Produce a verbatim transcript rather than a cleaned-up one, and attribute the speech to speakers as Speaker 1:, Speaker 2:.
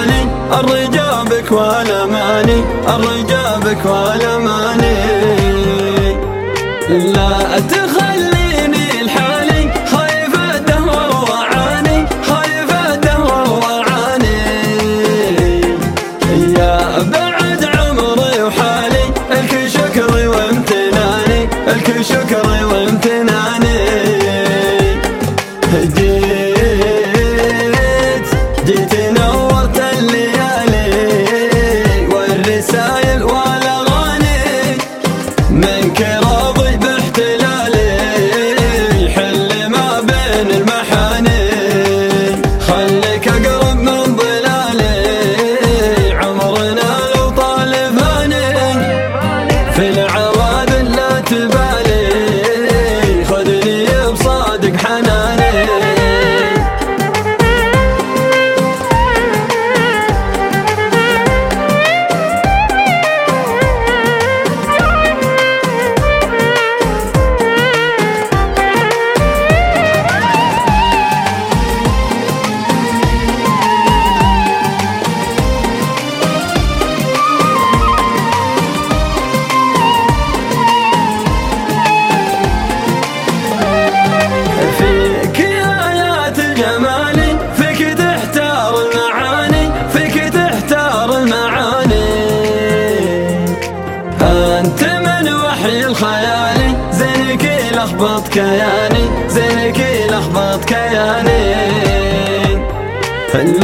Speaker 1: الحالي الرجا بك والاماني، الرجا بك والاماني. لا تخليني الحالي خايف الدهر وعاني، خايف الدهر وعاني. يا بعد عمري وحالي الك شكري وامتناني، الك شكري وامتناني. جيت جيت نورت الليالي والرسايل والاغاني، منك راضي باحتلالي حل ما بين المحاني. خليك اقرب من ظلالي عمرنا لو طال فاني، في العوادل لا تبالي خذني بصادق حناني. فيك آيات الجمال، فيك تحتار المعاني، فيك تحتار المعاني. أنت من وحي الخيال زينك لخبط كياني، زينك لخبط كياني.